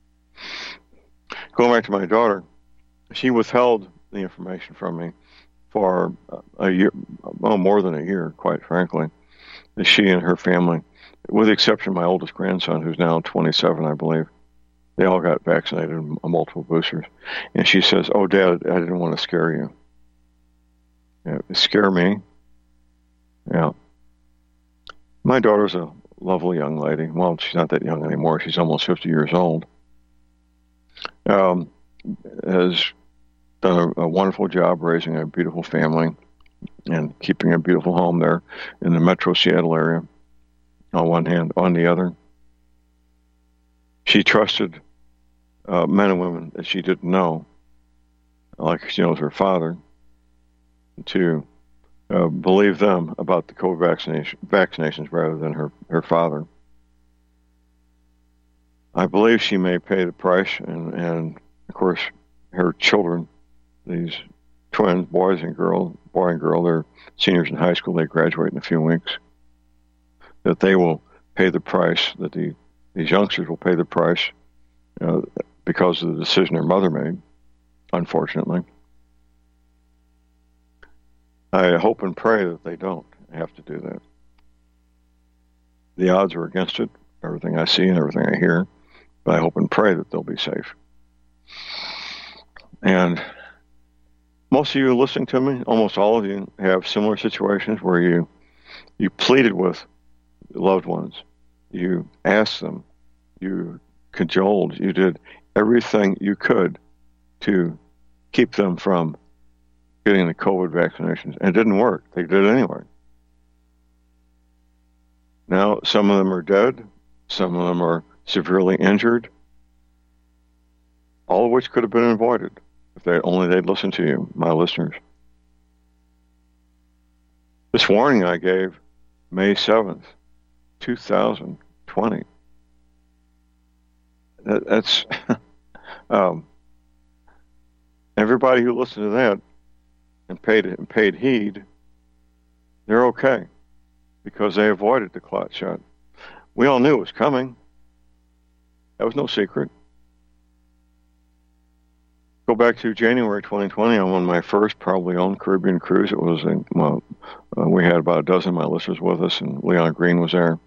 Going back to my daughter, she withheld the information from me for a year, well, more than a year, quite frankly. She and her family, with the exception of my oldest grandson, who's now twenty-seven, I believe, they all got vaccinated, multiple boosters. And she says, "Oh, Dad, I didn't want to scare you." Yeah, scare me? Yeah. My daughter's a lovely young lady. Well, she's not that young anymore. She's almost fifty years old. Um, has done a, a wonderful job raising a beautiful family and keeping a beautiful home there in the metro Seattle area, on one hand. On the other, she trusted uh, men and women that she didn't know, like she knows her father, to uh, believe them about the COVID vaccination, vaccinations rather than her, her father. I believe she may pay the price, and, and of course, her children, these twins, boys and girl, boy and girl, they're seniors in high school, they graduate in a few weeks, that they will pay the price, that the, these youngsters will pay the price uh, because of the decision their mother made, unfortunately. I hope and pray that they don't have to do that. The odds are against it, everything I see and everything I hear, but I hope and pray that they'll be safe. And most of you listening to me, almost all of you, have similar situations where you you pleaded with loved ones, you asked them, you cajoled, you did everything you could to keep them from getting the COVID vaccinations, and it didn't work. They did it anyway. Now, some of them are dead, some of them are severely injured, all of which could have been avoided if they only they'd listened to you, my listeners. This warning I gave May seventh, two thousand twenty. That, that's um, everybody who listened to that and paid and paid heed, they're okay because they avoided the clot shot. We all knew it was coming. That was no secret. Go back to January twenty twenty on one of my first probably owned Caribbean cruise. It was, in, well, uh, we had about a dozen of my listeners with us, and Leon Green was there.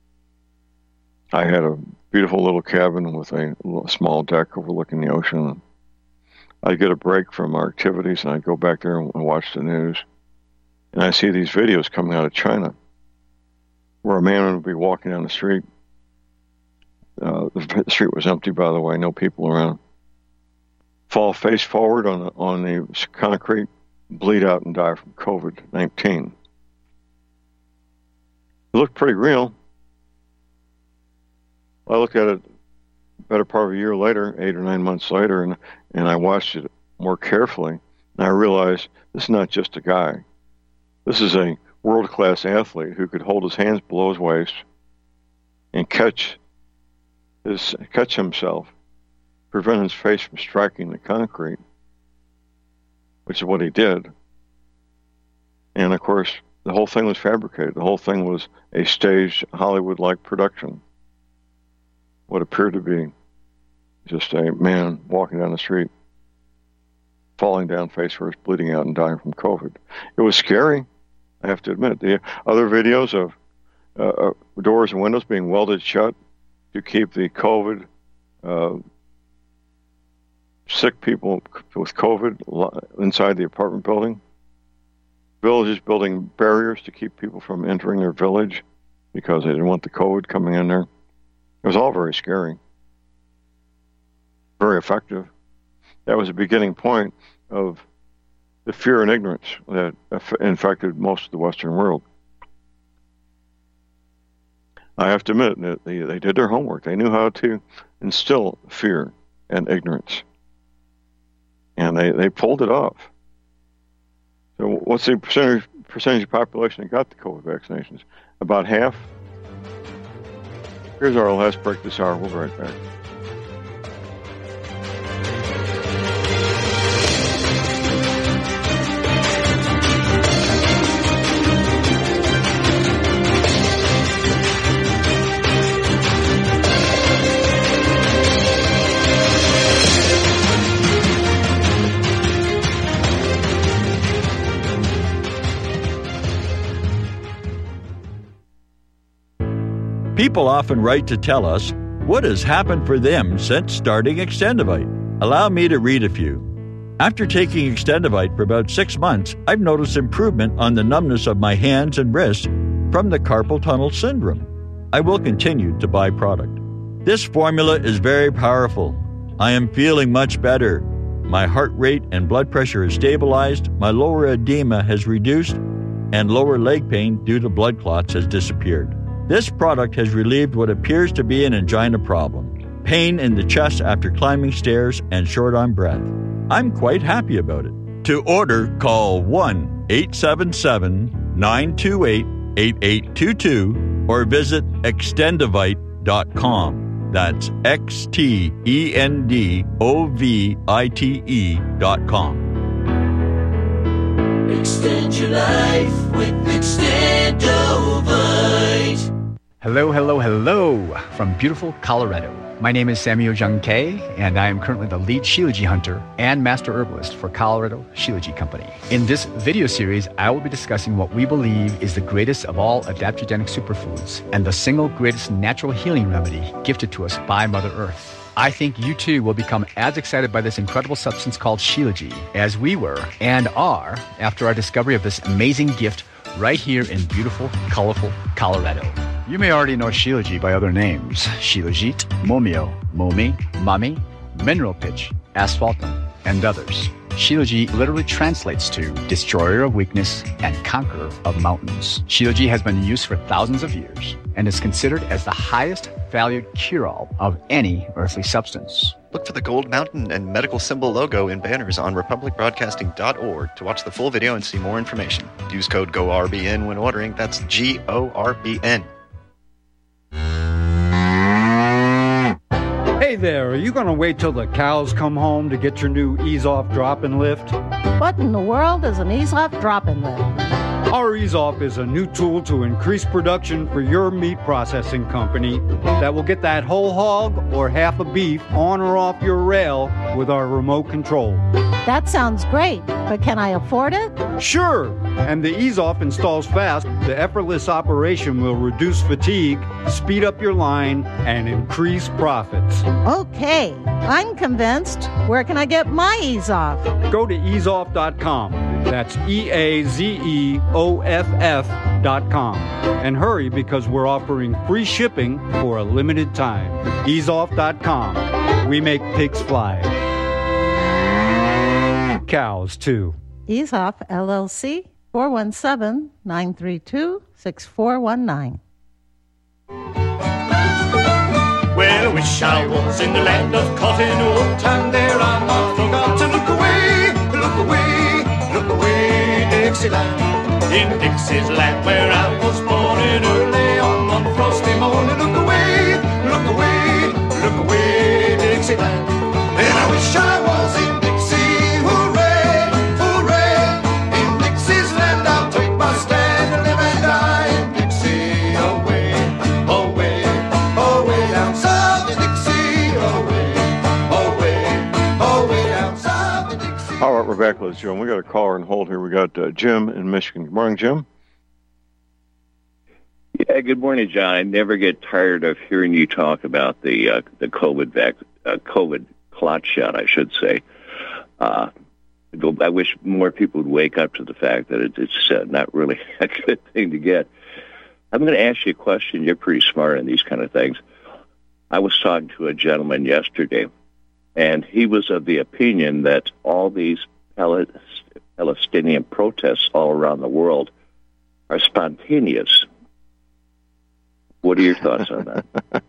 I had a beautiful little cabin with a little small deck overlooking the ocean. I'd get a break from our activities, and I'd go back there and watch the news. And I see these videos coming out of China where a man would be walking down the street. Uh, the street was empty, by the way, no people around. Fall face forward on the, on the concrete, bleed out and die from COVID nineteen. It looked pretty real. I looked at it better part of a year later, eight or nine months later, and, and I watched it more carefully, and I realized this is not just a guy. This is a world-class athlete who could hold his hands below his waist and catch his catch himself, prevent his face from striking the concrete, which is what he did. And of course, the whole thing was fabricated. The whole thing was a staged Hollywood-like production. What appeared to be just a man walking down the street, falling down face first, bleeding out and dying from COVID. It was scary, I have to admit. The other videos of uh, doors and windows being welded shut to keep the COVID, uh, sick people with COVID inside the apartment building, villages building barriers to keep people from entering their village because they didn't want the COVID coming in there. It was all very scary, very effective. That was the beginning point of the fear and ignorance that infected most of the Western world. I have to admit that they, they did their homework. They knew how to instill fear and ignorance. And they, they pulled it off. So what's the percentage, percentage of the population that got the COVID vaccinations? About half. Here's our last break this hour. We'll be right back. People often write to tell us what has happened for them since starting Extendivite. Allow me to read a few. After taking Extendivite for about six months, I've noticed improvement on the numbness of my hands and wrists from the carpal tunnel syndrome. I will continue to buy product. This formula is very powerful. I am feeling much better. My heart rate and blood pressure is stabilized, my lower edema has reduced, and lower leg pain due to blood clots has disappeared. This product has relieved what appears to be an angina problem, pain in the chest after climbing stairs, and short on breath. I'm quite happy about it. To order, call one eight seven seven, nine two eight, eight eight two two or visit extendivite dot com. That's X T E N D O V I T E dot com. Extend your life with Extendivite. Hello, hello, hello from beautiful Colorado. My name is Samuel Jung Kay, and I am currently the lead Shilajit hunter and master herbalist for Colorado Shilajit Company. In this video series, I will be discussing what we believe is the greatest of all adaptogenic superfoods and the single greatest natural healing remedy gifted to us by Mother Earth. I think you too will become as excited by this incredible substance called Shilajit as we were and are after our discovery of this amazing gift right here in beautiful, colorful Colorado. You may already know Shilajit by other names: Shilajit, Momio, Momi, Mami, Mineral Pitch, Asphaltum, and others. Shilajit literally translates to destroyer of weakness and conqueror of mountains. Shilajit has been in use for thousands of years and is considered as the highest valued cure-all of any earthly substance. Look for the gold mountain and medical symbol logo in banners on republic broadcasting dot org to watch the full video and see more information. Use code G O R B N when ordering. That's G O R B N. Hey there, are you going to wait till the cows come home to get your new Ease-Off Drop-In Lift? What in the world is an Ease-Off Drop-In Lift? Our Ease-Off is a new tool to increase production for your meat processing company that will get that whole hog or half a beef on or off your rail with our remote control. That sounds great, but can I afford it? Sure! And the Ease-Off installs fast. The effortless operation will reduce fatigue, speed up your line, and increase profits. Okay, I'm convinced. Where can I get my Ease-Off? Go to ease off dot com. That's E A Z E O F F dot com. And hurry, because we're offering free shipping for a limited time. ease off dot com. We make pigs fly. Cows, too. Ease-Off, L L C, four one seven, nine three two, six four one nine. Well, I wish I was in the land of cotton wool, and there I'm not forgot to look away, look away, look away, Dixieland. In Dixie's land where I was born in early on one frosty morning, look away, look away, look away, Dixieland. And I wish I was in Dixie, hooray, hooray. In Dixie's land I'll take my stand and live and die in Dixie, away, away, away down south in Dixie, away, away, away down south in Dixie. All right, we're back, ladies and gentlemen. We got a caller on hold here. We got uh, Jim in Michigan. Good morning, Jim. Yeah, good morning, John. I never get tired of hearing you talk about the uh, the COVID vac- uh, COVID clot shot, I should say. Uh, I wish more people would wake up to the fact that it, it's uh, not really a good thing to get. I'm going to ask you a question. You're pretty smart in these kind of things. I was talking to a gentleman yesterday, and he was of the opinion that all these Palestinian protests all around the world are spontaneous. What are your thoughts on that?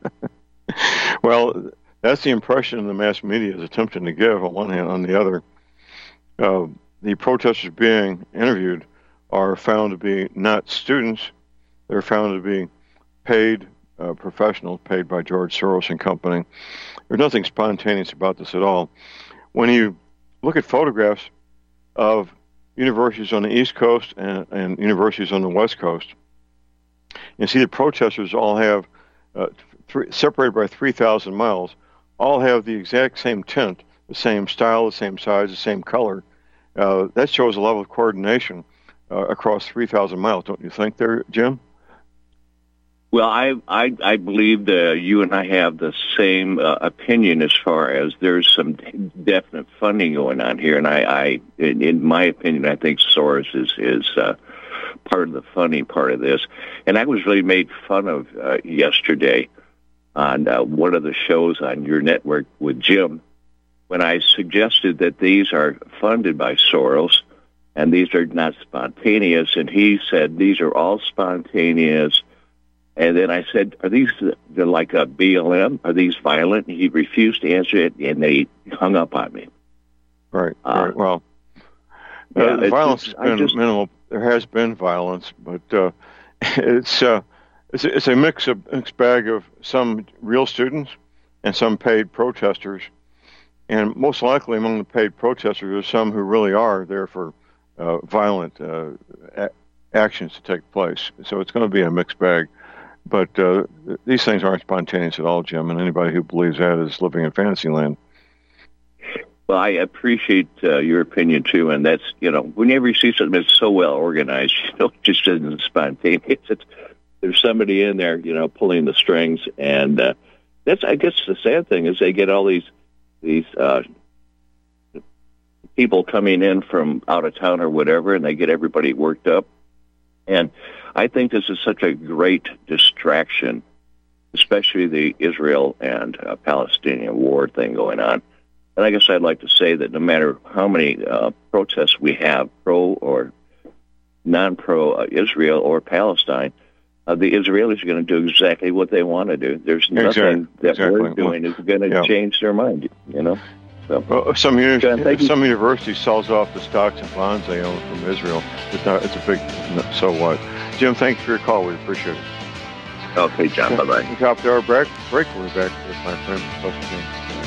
Well, that's the impression the mass media is attempting to give on one hand. On the other, uh, the protesters being interviewed are found to be not students. They're found to be paid uh, professionals, paid by George Soros and company. There's nothing spontaneous about this at all. When you look at photographs of universities on the East Coast and, and universities on the West Coast, you see the protesters all have, uh, three, separated by three thousand miles, all have the exact same tint, the same style, the same size, the same color. Uh, that shows a level of coordination uh, across three thousand miles, don't you think there, Jim? Well, I I, I believe that you and I have the same uh, opinion as far as there's some definite funding going on here, and I, I in, in my opinion, I think Soros is is uh, part of the funding part of this. And I was really made fun of uh, yesterday on uh, one of the shows on your network with Jim when I suggested that these are funded by Soros and these are not spontaneous, and he said these are all spontaneous. And then I said, are these they're like a B L M? Are these violent? And he refused to answer it, and they hung up on me. Right, uh, right. Well, yeah, uh, violence just, has been just, minimal. There has been violence, but uh, it's, uh, it's it's a mix of mixed bag of some real students and some paid protesters. And most likely among the paid protesters are some who really are there for uh, violent uh, a- actions to take place. So it's going to be a mixed bag. But uh, these things aren't spontaneous at all, Jim, and anybody who believes that is living in fantasy land. Well, I appreciate uh, your opinion, too, and that's, you know, whenever you see something that's so well organized, you know, it just isn't spontaneous. It's, there's somebody in there, you know, pulling the strings, and uh, that's, I guess, the sad thing is they get all these these uh, people coming in from out of town or whatever, and they get everybody worked up. And I think this is such a great distraction, especially the Israel and uh, Palestinian war thing going on. And I guess I'd like to say that no matter how many uh, protests we have, pro or non-pro uh, Israel or Palestine, uh, the Israelis are going to do exactly what they want to do. There's nothing exactly. that exactly. we're doing is going to yeah. change their mind, you know? So, well, some uni- John, some university sells off the stocks and bonds they own from Israel. It's not. It's a big. So what? Jim, thank you for your call. We appreciate it. Okay, John. Bye bye. Top of our break. Break. We'll be back with my friend, Professor James.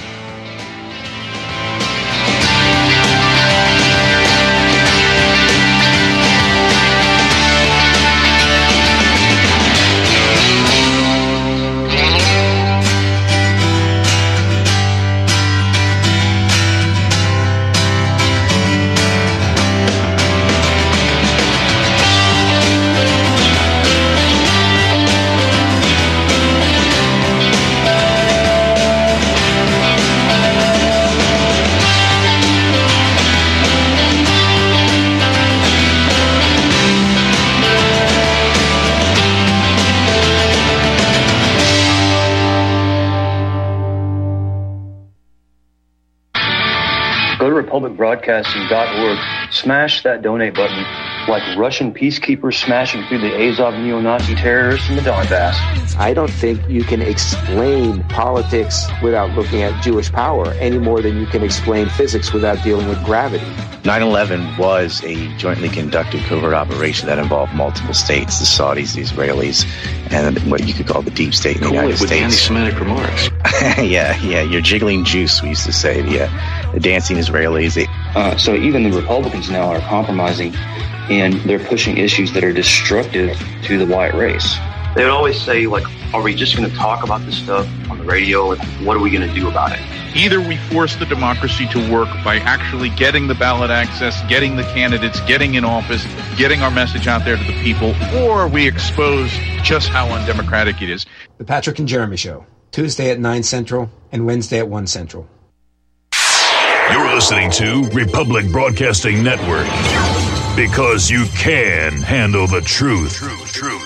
republic broadcasting dot org, smash that donate button like Russian peacekeepers smashing through the Azov neo-Nazi terrorists in the Donbass. I don't think you can explain politics without looking at Jewish power any more than you can explain physics without dealing with gravity. nine eleven was a jointly conducted covert operation that involved multiple states, the Saudis, the Israelis, and what you could call the deep state in the United with States. Anti-Semitic remarks. yeah, yeah, you're jiggling juice, we used to say. The, uh, the dancing Israelis. They... Uh, so even the Republicans now are compromising, and they're pushing issues that are destructive to the white race. They would always say, like, are we just going to talk about this stuff on the radio? Like, what are we going to do about it? Either we force the democracy to work by actually getting the ballot access, getting the candidates, getting in office, getting our message out there to the people, or we expose just how undemocratic it is. The Patrick and Jeremy Show, Tuesday at nine Central and Wednesday at one Central. You're listening to Republic Broadcasting Network. Because you can handle the truth. Truth, truth.